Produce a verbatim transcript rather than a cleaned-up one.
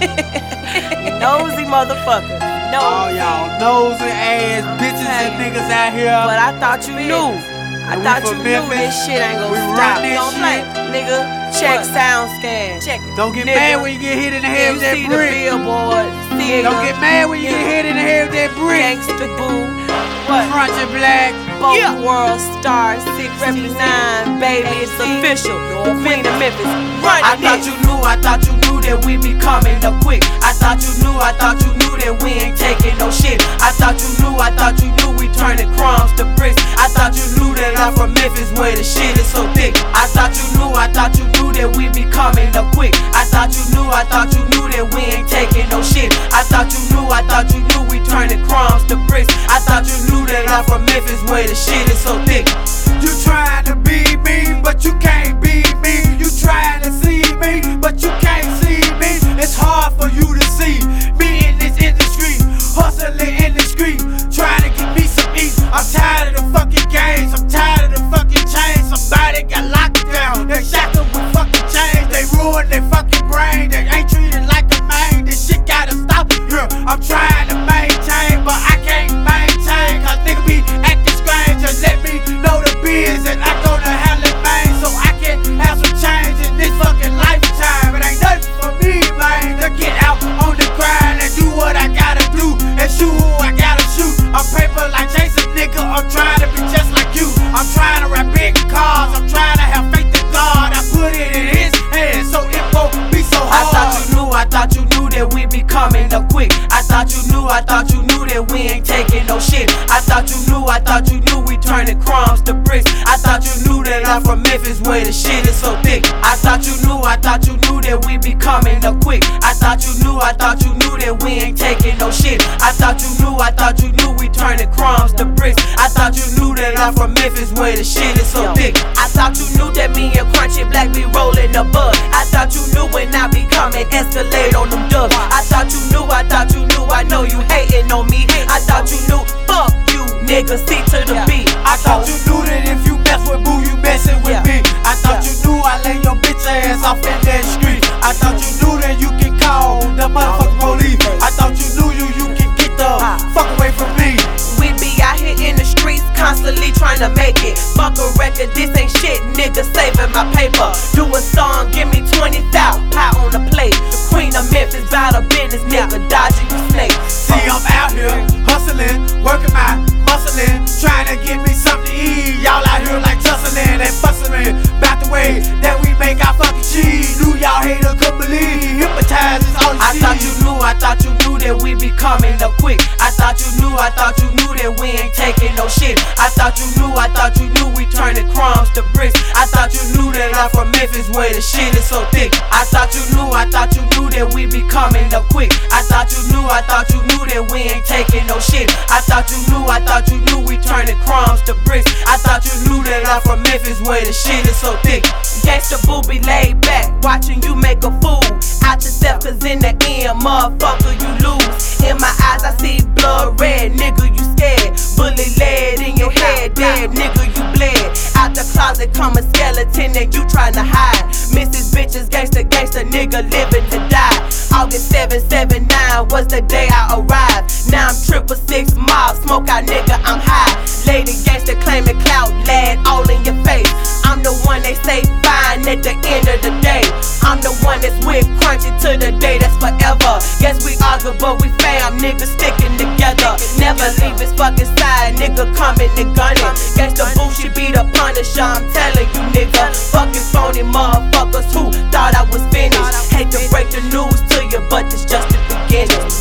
Nosy motherfucker. Nosy. All y'all nosy ass bitches Hey. and niggas out here. But I thought you knew. I And we thought from you knew Memphis. this shit ain't We gonna run stop. this Don't shit. play, nigga. Check What? sound scan. Check it. Don't get Nigga. mad when you get hit in the head You with that see the brick. billboard. See Don't get mad when you get hit in the head with that brick. Gangsta boo. What? Front your black. Both Yeah. world star sixty-nine, baby, it's official. The Queen of Memphis, run I thought you knew, I thought you knew that we be coming up quick. I thought you knew, I thought you knew that we ain't taking no shit. I thought you knew, I thought you knew we turning crumbs to bricks. I thought you knew that I'm from Memphis where the shit is so thick. I thought you knew, I thought you knew that we be coming up quick. I thought you knew, I thought you knew that we ain't taking no shit. I thought you knew, I thought you knew we turning crumbs to bricks. I thought you knew that I'm from Memphis where the shit is so thick. You trying to be me, but you can't be me. You trying to see me, but you can't see me. It's hard for you to see me in this industry, hustling in the street, trying to get me some eat. I'm tired of the fucking games, I'm tired of the fucking chains. Somebody got locked down, they shackled with fucking chains. They ruined their fucking brain, they ain't treated like a man. This shit gotta stop. Yeah, I'm trying to maintain, but I can't maintain. Cause nigga be acting strange, just let me know the biz and I go to hell in Maine so I can have some change in this fucking lifetime. It ain't nothing for me, man, to get out on the grind and do what I gotta do and shoot who I gotta shoot. I'm paper like Jason, nigga, I'm trying to be just like you. I'm trying to rap big cars, I'm trying to have faith in God. I put it in his hands so it won't be so I hard. thought you knew, I thought you knew that we be coming up quick. I thought you knew, I thought you knew that we ain't taking no shit. I thought you knew, I thought you knew we turning crumbs to bricks. I thought you knew that I'm from Memphis where the shit is so thick. I thought you knew, I thought you knew that we be coming up quick. I thought you knew, I thought you knew that we ain't taking no shit. I thought you knew, I thought you knew we turning crumbs to bricks. I thought you knew that I'm from Memphis where the shit is so thick. I thought you knew that me and Crunchy Black be rolling the bud. I thought you knew when I be coming, escalate on them dubs. I thought you knew, I thought you knew, I know you hating on me. I thought you knew, fuck you, nigga, C to the B. I thought you knew that if you mess with boo, you messing with me. I thought you knew I lay your bitch ass off in that street. I thought you knew that you can call the motherfucking police. I thought you knew you, you can get the fuck away from me. We be out here in the streets, constantly trying to make it. Fuck a record, this ain't shit, nigga, saving my paper. Do a song, give me twenty thousand, pie on the plate. The Queen of Memphis, bout a business, nigga, dodging you snakes. See, I'm out here hustling, working my muscling, trying to get me something to eat. Y'all out here like tussling and bustling about the way that we make our fucking cheese. Knew y'all haters couldn't believe, hypnotized is all you I see. thought you knew, I thought you knew that we be coming up quick. I thought you knew, I thought you knew that we ain't taking no shit. I thought you knew, I thought you knew we turning crumbs to bricks. I thought you knew that I'm from Memphis where the shit is so thick. I thought you knew, I thought you knew that we be coming up quick. I thought you knew, I thought you knew that we ain't taking no shit. I thought you knew, I thought you knew we turning crumbs to bricks. I thought you knew that I'm from Memphis where the shit is so thick. Gangsta boo be laid back, watching you make a fool out yourself, cause in the end, motherfucker, you lose. In my eyes, I see blood red, nigga, you scared. Bullet lead in your head, dead, nigga, you bled. Out the closet come a skeleton and you tryna hide. Missus Bitches, gangsta, gangsta, nigga, living to die. August seven seven nine was the day I arrived. Now I'm triple six mob, smoke out, nigga, I'm high. Lady gangsta claiming clout, lad, all in your face. I'm the one they say fine at the end of the day. I'm the one that's with Crunchy to the day that's forever. Yes, we argue, but we fam, nigga, sticking together. Never leave his fucking side, nigga, coming and gunning. Gangsta boo, she be the punisher, I'm telling you, nigga. Fucking phony motherfuckers who thought I was finished. Hate to break the news to you, but it's just the beginning.